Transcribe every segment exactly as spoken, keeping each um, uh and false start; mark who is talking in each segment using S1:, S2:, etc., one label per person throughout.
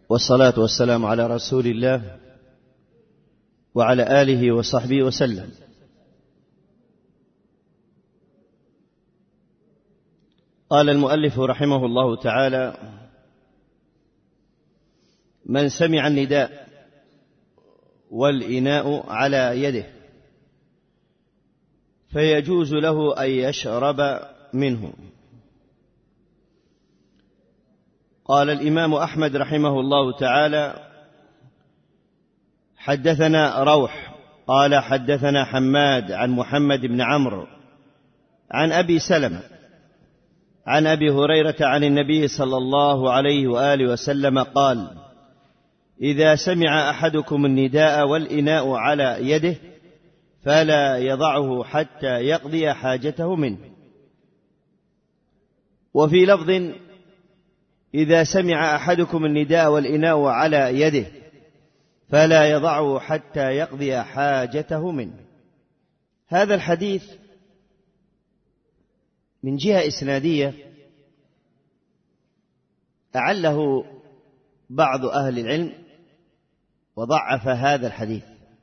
S1: والصلاة والسلام على رسول الله وعلى آله وصحبه وسلم. قال المؤلف رحمه الله تعالى: من سمع النداء والإناء على يده فيجوز له أن يشرب منه. قال الإمام أحمد رحمه الله تعالى: حدثنا روح قال حدثنا حماد عن محمد بن عمرو عن أبي سلمة عن أبي هريرة عن النبي صلى الله عليه وآله وسلم قال: إذا سمع أحدكم النداء والإناء على يده فلا يضعه حتى يقضي حاجته منه. وفي لفظ: إذا سمع أحدكم النداء والإناء على يده فلا يضعه حتى يقضي حاجته منه. هذا الحديث من جهة إسنادية أعله بعض أهل العلم وضعف هذا الحديث،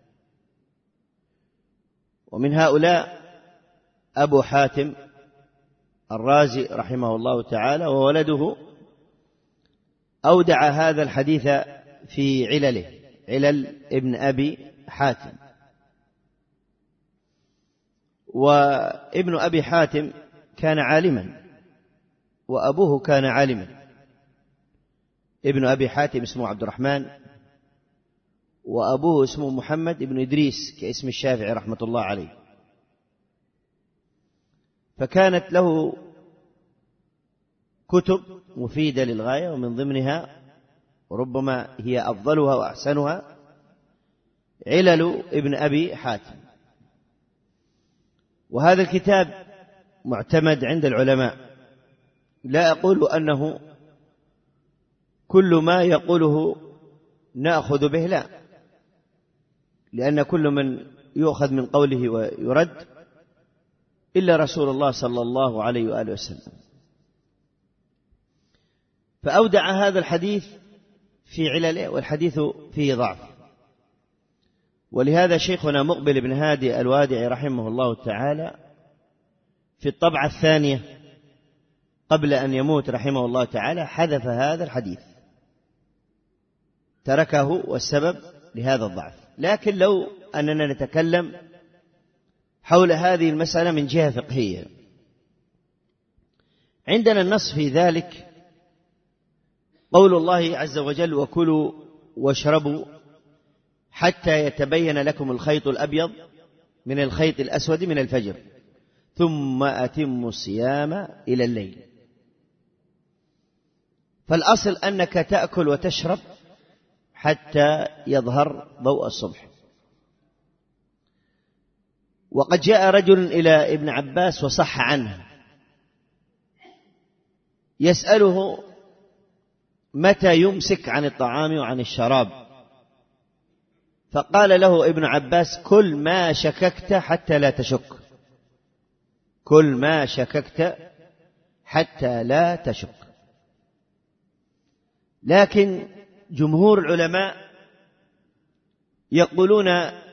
S1: ومن هؤلاء أبو حاتم الرازي رحمه الله تعالى، وولده أودع هذا الحديث في علله، علل ابن أبي حاتم. وابن أبي حاتم كان عالما وأبوه كان عالما. ابن أبي حاتم اسمه عبد الرحمن وأبوه اسمه محمد بن إدريس كاسم الشافعي رحمة الله عليه. فكانت له كتب مفيدة للغاية، ومن ضمنها وربما هي أفضلها وأحسنها علل ابن أبي حاتم. وهذا الكتاب معتمد عند العلماء. لا أقول أنه كل ما يقوله نأخذ به، لا، لأن كل من يؤخذ من قوله ويرد إلا رسول الله صلى الله عليه وآله وسلم. فأودع هذا الحديث في علله، والحديث فيه ضعف. ولهذا شيخنا مقبل بن هادي الوادعي رحمه الله تعالى في الطبعة الثانية قبل أن يموت رحمه الله تعالى حذف هذا الحديث، تركه، والسبب لهذا الضعف. لكن لو أننا نتكلم حول هذه المسألة من جهة فقهية، عندنا النص في ذلك قول الله عز وجل: وكلوا واشربوا حتى يتبين لكم الخيط الأبيض من الخيط الأسود من الفجر ثم أتموا الصيام إلى الليل. فالأصل أنك تأكل وتشرب حتى يظهر ضوء الصبح. وقد جاء رجل إلى ابن عباس وصح عنه يسأله متى يمسك عن الطعام وعن الشراب، فقال له ابن عباس: كل ما شككت حتى لا تشك، كل ما شككت حتى لا تشك. لكن جمهور العلماء يقولون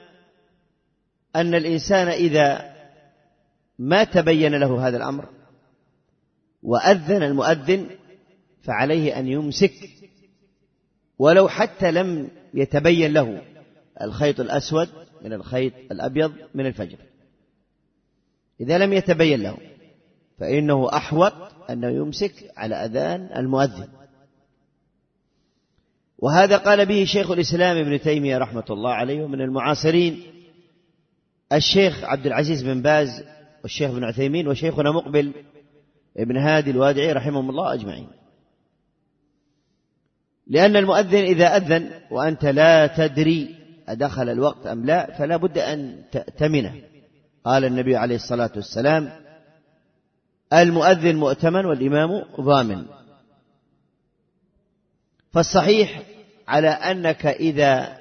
S1: أن الإنسان إذا ما تبين له هذا الأمر وأذن المؤذن فعليه أن يمسك، ولو حتى لم يتبين له الخيط الأسود من الخيط الأبيض من الفجر. إذا لم يتبين له فإنه أحوط أنه يمسك على أذان المؤذن. وهذا قال به شيخ الإسلام ابن تيمية رحمة الله عليه، ومن المعاصرين الشيخ عبد العزيز بن باز والشيخ بن عثيمين وشيخنا مقبل ابن هادي الوادعي رحمهم الله أجمعين. لأن المؤذن إذا أذن وأنت لا تدري أدخل الوقت أم لا فلا بد أن تأتمنه. قال النبي عليه الصلاة والسلام: المؤذن مؤتمن والإمام ضامن. فالصحيح على أنك إذا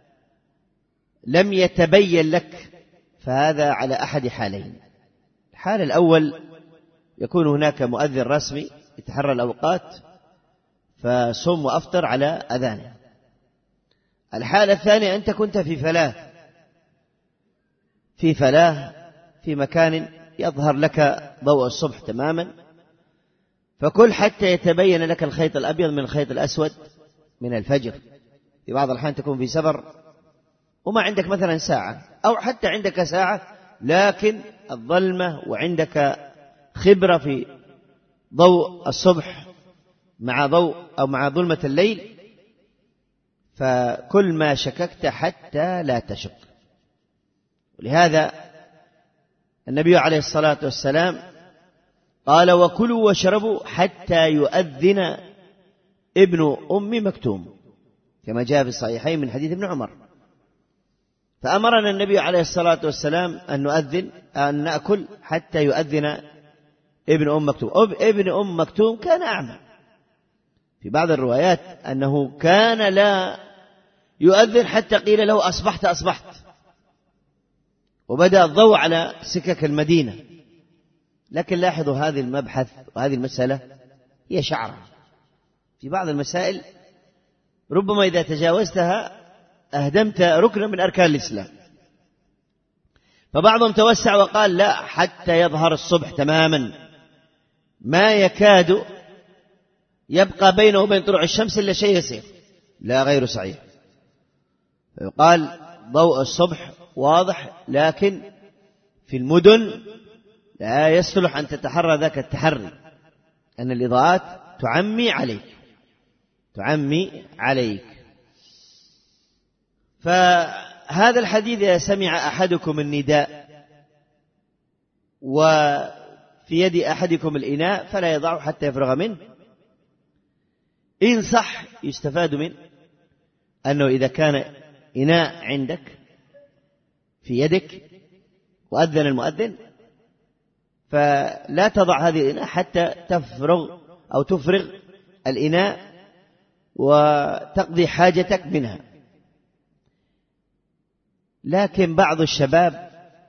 S1: لم يتبين لك فهذا على أحد حالين. الحال الأول يكون هناك مؤذن رسمي يتحرى الأوقات فصم وأفطر على أذانه. الحالة الثانية أنت كنت في فلاة في فلاة في مكان يظهر لك ضوء الصبح تماما، فكل حتى يتبين لك الخيط الأبيض من الخيط الأسود من الفجر. في بعض الأحيان تكون في سفر وما عندك مثلا ساعة، أو حتى عندك ساعة لكن الظلمة وعندك خبرة في ضوء الصبح مع ضوء أو مع ظلمة الليل، فكل ما شككت حتى لا تشك. ولهذا النبي عليه الصلاة والسلام قال: وكلوا واشربوا حتى يؤذن ابن أم مكتوم، كما جاء في الصحيحين من حديث ابن عمر. فأمرنا النبي عليه الصلاة والسلام أن نؤذن أن نأكل حتى يؤذن ابن أم مكتوم. ابن أم مكتوم كان أعمى، في بعض الروايات أنه كان لا يؤذن حتى قيل له: أصبحت أصبحت، وبدأ الضوء على سكك المدينة. لكن لاحظوا هذه المبحث وهذه المسألة هي شعرة. في بعض المسائل ربما إذا تجاوزتها أهدمت ركنا من أركان الإسلام. فبعضهم توسع وقال: لا، حتى يظهر الصبح تماما، ما يكاد يبقى بينه وبين طلوع الشمس إلا شيء يسير. لا، غير صحيح. فيقال ضوء الصبح واضح، لكن في المدن لا يصلح أن تتحرى ذاك التحري، أن الإضاءات تعمي عليك تعمي عليك فهذا الحديث: إذا سمع أحدكم النداء وفي يد أحدكم الإناء فلا يضعه حتى يفرغ منه، إن صح يستفاد منه أنه إذا كان إناء عندك في يدك وأذن المؤذن فلا تضع هذه الإناء حتى تفرغ أو تفرغ الإناء وتقضي حاجتك منها. لكن بعض الشباب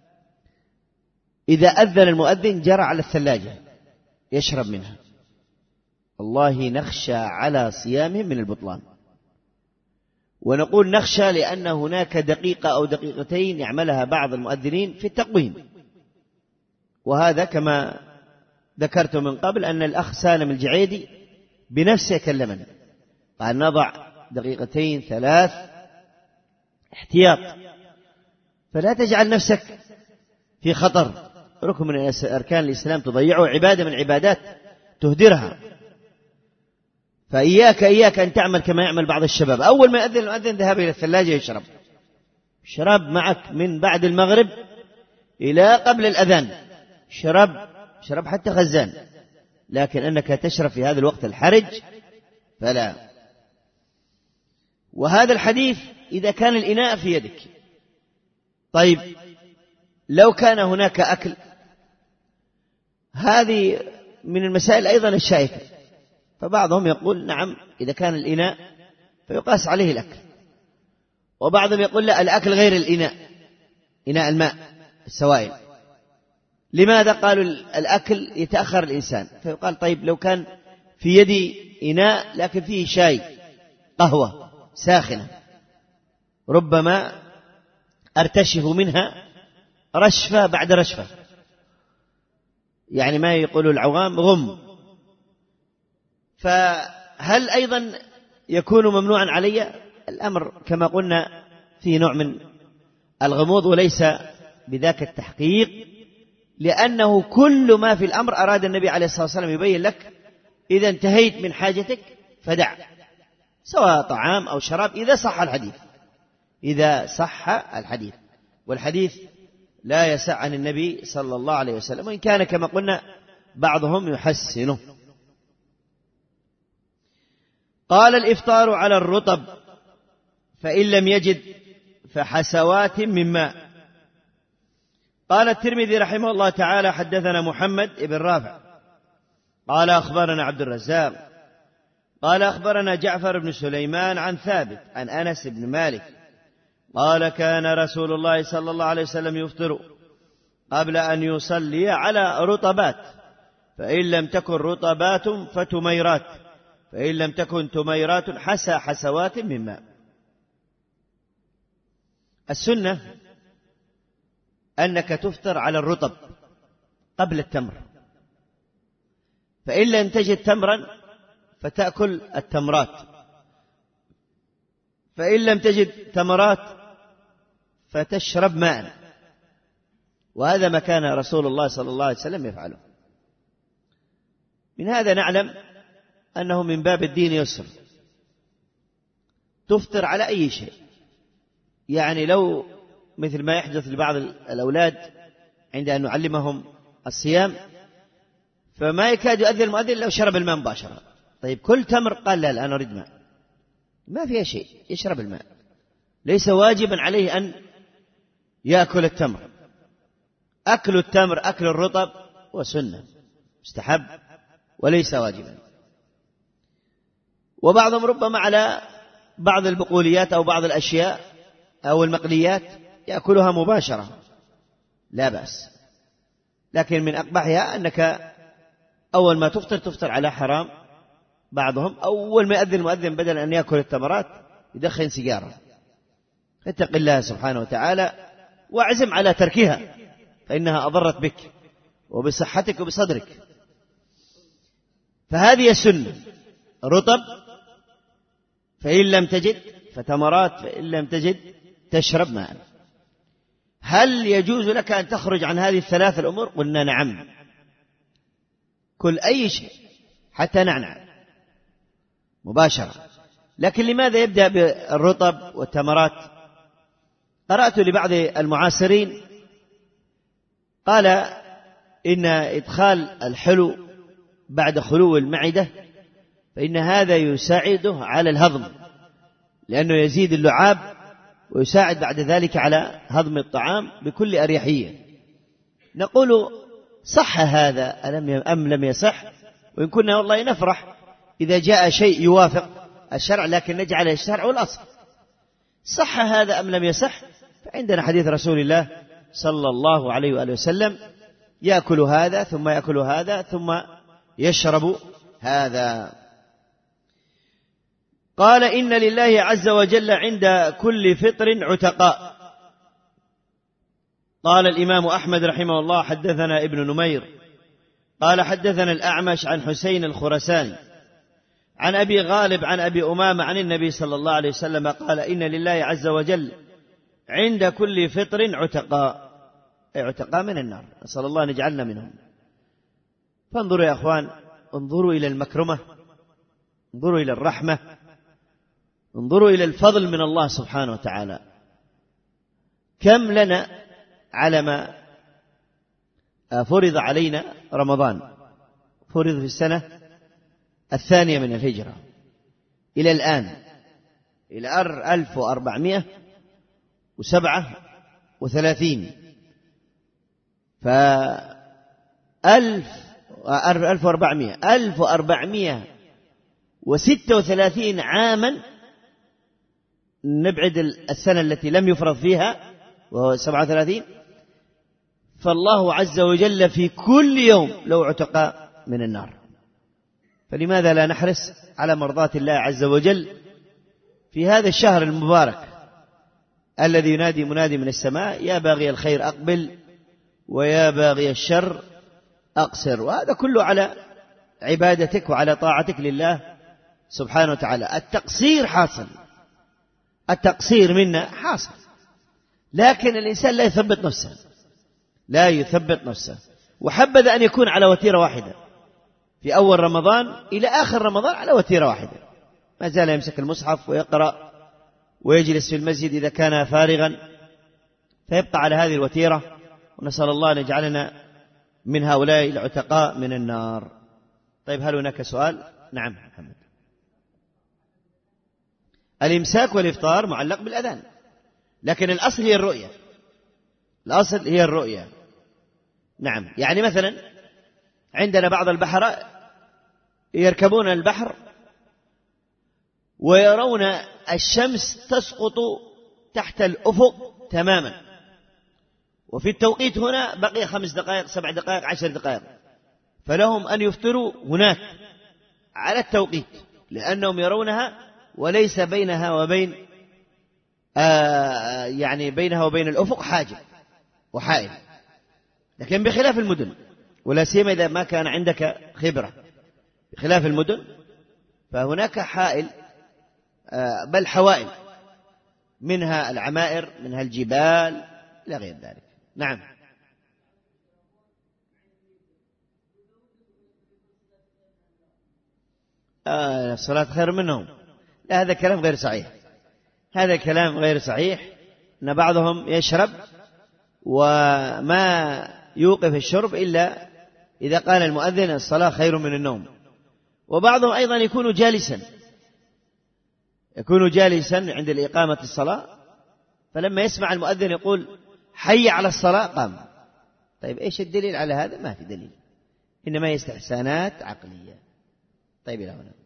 S1: إذا أذن المؤذن جرى على الثلاجة يشرب منها، والله نخشى على صيامهم من البطلان. ونقول نخشى لأن هناك دقيقة أو دقيقتين يعملها بعض المؤذنين في التقويم، وهذا كما ذكرت من قبل أن الأخ سالم الجعيدي بنفسه كلمنا، قال: نضع دقيقتين ثلاث احتياط، فلا تجعل نفسك في خطر. ركن من أركان الإسلام تضيعه، عبادة من عبادات تهدرها. فإياك إياك أن تعمل كما يعمل بعض الشباب، أول ما يأذن المؤذن ذهب إلى الثلاجة يشرب شرب معك من بعد المغرب إلى قبل الأذان، شرب شرب حتى خزان، لكن أنك تشرب في هذا الوقت الحرج فلا. وهذا الحديث إذا كان الإناء في يدك. طيب لو كان هناك أكل، هذه من المسائل أيضا الشائكة، فبعضهم يقول نعم إذا كان الإناء فيقاس عليه الأكل، وبعضهم يقول لا، الأكل غير الإناء، إناء الماء السوائل. لماذا؟ قالوا الأكل يتأخر الإنسان، فيقال طيب لو كان في يدي إناء لكن فيه شاي قهوة ساخنة ربما أرتشف منها رشفة بعد رشفة، يعني ما يقول العوام غم، فهل أيضا يكون ممنوعا علي؟ الأمر كما قلنا في نوع من الغموض وليس بذاك التحقيق، لأنه كل ما في الأمر أراد النبي عليه الصلاة والسلام يبين لك إذا انتهيت من حاجتك فدع، سواء طعام أو شراب، إذا صح الحديث إذا صح الحديث والحديث لا يسع عن النبي صلى الله عليه وسلم، وإن كان كما قلنا بعضهم يحسنه. قال: الإفطار على الرطب، فإن لم يجد فحسوات من ماء. قال الترمذي رحمه الله تعالى: حدثنا محمد بن رافع قال أخبرنا عبد الرزاق قال أخبرنا جعفر بن سليمان عن ثابت عن أنس بن مالك قال: كان رسول الله صلى الله عليه وسلم يفطر قبل أن يصلي على رطبات، فإن لم تكن رطبات فتميرات، فإن لم تكن تميرات حسى حسوات من ماء. السنة أنك تفطر على الرطب قبل التمر، فإن لم تجد تمرا فتأكل التمرات، فإن لم تجد تمرات فتشرب ماء، وهذا ما كان رسول الله صلى الله عليه وسلم يفعله. من هذا نعلم أنه من باب الدين يسر، تفطر على أي شيء. يعني لو مثل ما يحدث لبعض الأولاد عند أن نعلمهم الصيام فما يكاد يؤذن المؤذن لو شرب الماء مباشرة. طيب كل تمر، قال لا لا أنا أريد ماء، ما فيها شيء، يشرب الماء، ليس واجبا عليه أن يأكل التمر. أكل التمر أكل الرطب وسنة مستحب وليس واجبا. وبعضهم ربما على بعض البقوليات أو بعض الأشياء أو المقليات يأكلها مباشرة، لا بأس، لكن من أقبحها أنك أول ما تفطر تفطر على حرام. بعضهم أول ما يأذن المؤذن بدل أن يأكل التمرات يدخن سيجارة. اتق الله سبحانه وتعالى واعزم على تركها، فإنها أضرت بك وبصحتك وبصدرك. فهذه السنة، رطب فإن لم تجد فتمرات، فإن لم تجد تشرب ماء. هل يجوز لك أن تخرج عن هذه الثلاث الأمور؟ قلنا نعم، كل أي شيء حتى نعنع مباشرة. لكن لماذا يبدأ بالرطب والتمرات؟ قرأت لبعض المعاصرين قال إن إدخال الحلو بعد خلو المعدة فإن هذا يساعده على الهضم، لأنه يزيد اللعاب ويساعد بعد ذلك على هضم الطعام بكل أريحية. نقول صح هذا أم لم يصح؟ وإن كنا والله نفرح إذا جاء شيء يوافق الشرع، لكن نجعل الشرع والأصل. صح هذا أم لم يصح؟ فعندنا حديث رسول الله صلى الله عليه وآله وسلم: يأكل هذا ثم يأكل هذا ثم يشرب هذا. قال: إن لله عز وجل عند كل فطر عتقاء. قال الإمام أحمد رحمه الله: حدثنا ابن نمير قال حدثنا الأعمش عن حسين الخرساني عن أبي غالب عن أبي أمامة عن النبي صلى الله عليه وسلم قال: إن لله عز وجل عند كل فطر عتقاء، أي عتقاء من النار، نسأل الله أن يجعلنا منهم. فانظروا يا أخوان، انظروا إلى المكرمة، انظروا إلى الرحمة، انظروا إلى الفضل من الله سبحانه وتعالى. كم لنا على ما فرض علينا رمضان، فرض في السنة الثانية من الهجرة إلى الآن، إلى ألف وأربعمائة وسبعة وثلاثين، فألف ألف وأربعمائة ألف وأربعمائة وستة وثلاثين عاما نبعد السنة التي لم يفرض فيها وهو سبعة وثلاثين. فالله عز وجل في كل يوم لو عتقاء من النار، فلماذا لا نحرص على مرضاة الله عز وجل في هذا الشهر المبارك الذي ينادي منادي من السماء: يا باغي الخير أقبل ويا باغي الشر أقصر. وهذا كله على عبادتك وعلى طاعتك لله سبحانه وتعالى. التقصير حاصل، التقصير منا حاصل، لكن الإنسان لا يثبت نفسه، لا يثبت نفسه. وحبذا أن يكون على وتيرة واحدة في أول رمضان إلى آخر رمضان، على وتيرة واحدة، ما زال يمسك المصحف ويقرأ ويجلس في المسجد إذا كان فارغا، فيبقى على هذه الوتيرة. ونسأل الله أن يجعلنا من هؤلاء العتقاء من النار. طيب، هل هناك سؤال؟ نعم محمد. الإمساك والإفطار معلق بالأذان، لكن الأصل هي الرؤية، الأصل هي الرؤية. نعم، يعني مثلا عندنا بعض البحراء يركبون البحر ويرون الشمس تسقط تحت الأفق تماما، وفي التوقيت هنا بقي خمس دقائق سبع دقائق عشر دقائق، فلهم أن يفطروا هناك على التوقيت، لأنهم يرونها وليس بينها وبين آه يعني بينها وبين الأفق حاجب وحائل. لكن بخلاف المدن، ولا سيما إذا ما كان عندك خبرة، بخلاف المدن فهناك حائل آه بل حوائل، منها العمائر، منها الجبال إلى غير ذلك. نعم. آه الصلاة خير منهم، لا، هذا كلام غير صحيح، هذا كلام غير صحيح. أن بعضهم يشرب وما يوقف الشرب إلا إذا قال المؤذن الصلاة خير من النوم، وبعضهم أيضا يكون جالسا يكون جالسا عند الإقامة الصلاة، فلما يسمع المؤذن يقول حي على الصلاة قام. طيب إيش الدليل على هذا؟ ما في دليل، إنما هي استحسانات عقلية. طيب إلى هنا.